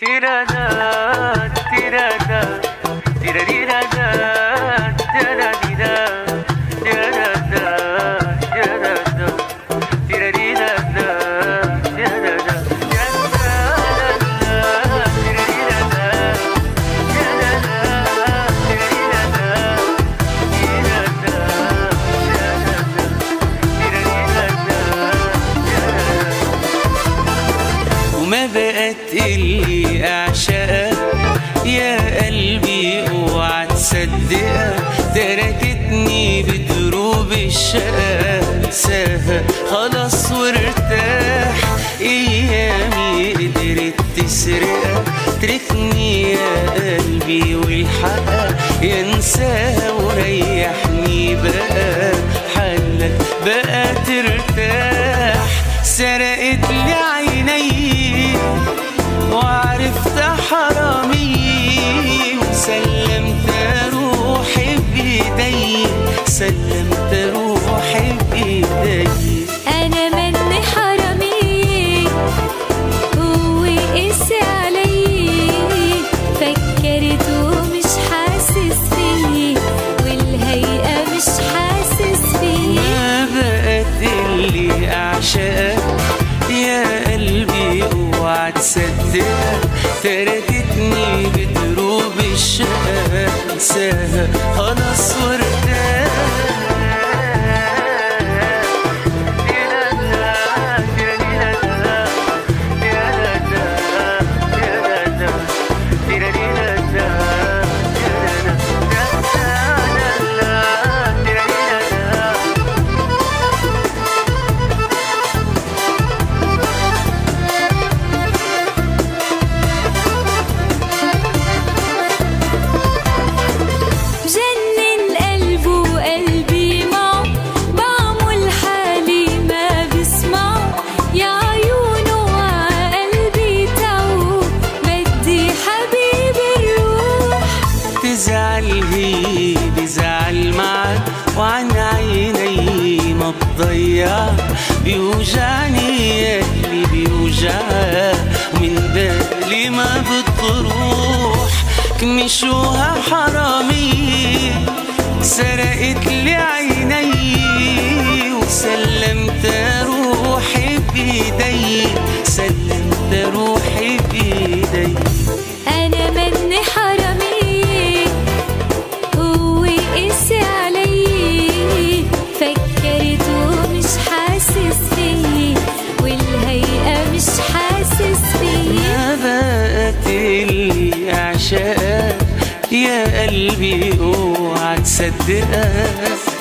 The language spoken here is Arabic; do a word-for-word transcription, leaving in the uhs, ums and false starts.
وما بقت اللي أعشقها يا قلبي اوعى تصدقها، تركتني بدروب الشقا انساها خلاص وارتاح، ايامي قدرت تسرقها، تركني يا قلبي والحقها ينساها وريحني بقى حلك بقى ترتاح. سرقت لي عيني وعرفت حرامي، وسلمت روحي بإيدي، سلمت روحي بإيدي. أنا مني حرامي هو قسي علي، فكرته مش حاسس فيه والهيئة مش حاسس فيه. ما بقت اللي أعشقها يا قلبي اوعى تصدقها، تركتني بدروب الشقا انساها خلاص وارتاح. تزعل هي بزعل معك وعن عيني ما بضيع، بيوجعني ياللي بيوجعها ومن بالي ما بتروح. كمشوها حرامي سرقت لي عيني، وسلمت روحي بإيدي، سلمت روحي بإيدي. أنا مني حرامي هو قسي علي، فكرته مش حاسس فيه والهيئة مش حاسس فيه. ما بقت اللي أعشقها يا قلبي اوعى تصدقها.